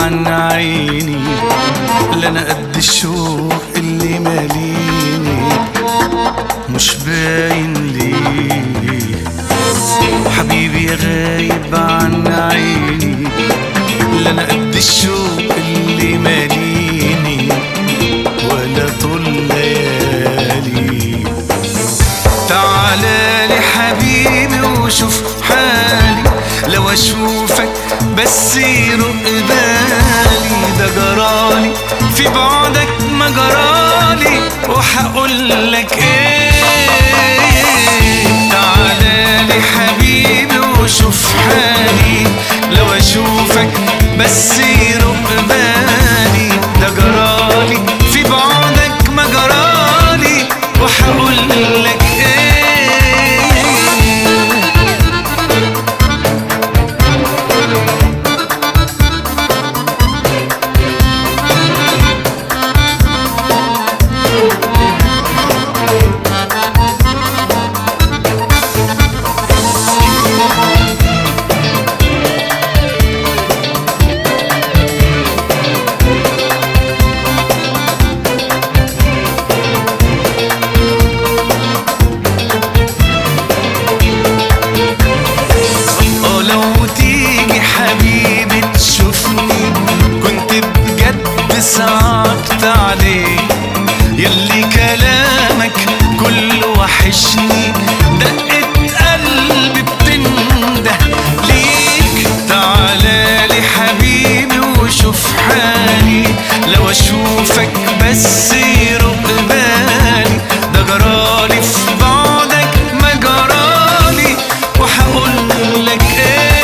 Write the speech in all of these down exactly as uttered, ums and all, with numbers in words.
عن عيني، لا انا قد الشوق اللي ماليني مش باين ليه. حبيبي يا غايب عن عيني، لا انا قد الشوق اللي ماليني ولا طول ليالي. تعالى لي حبيبي وشوف حالي، لو اشوفك بس يرق بالي. ده جرالي في بعدك ما جرالي، وحقولك ايه. تعالى لي حبيبي وشوف حالي، لو اشوفك بس يرق بالي. ده جرالي في بعدك ما جرالي، وحقولك ايه. صعبت عليك يلي كلامك كله وحشني، دقة قلبي بتنده ليك. تعالى لي حبيبي وشوف حالي، لو اشوفك بس يرق بالي. ده جرالي في بعدك ما جرالي، وحقولك ايه.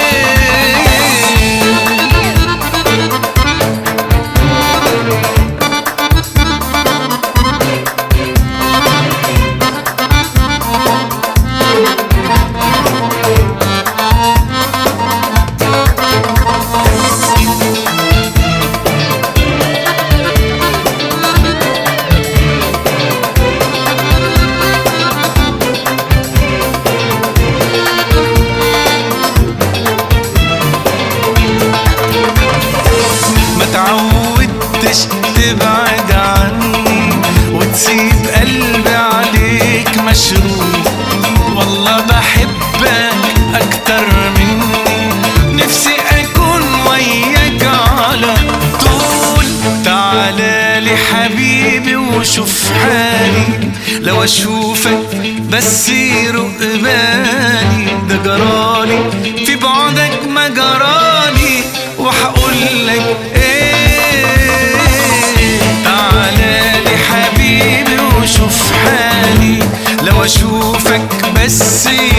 متعودتش تبعد عني وتسيب قلبي عليك مشروط. والله بحبك اكتر مني، نفسي اكون وياك على طول. تعالى لي حبيبي وشوف حالي، لو اشوفك بس يرق بالي. ده جرالي في بعدك ما جرالي، وحقولك ايه. تعالى لي حبيبي وشوف حالي، لو اشوفك بس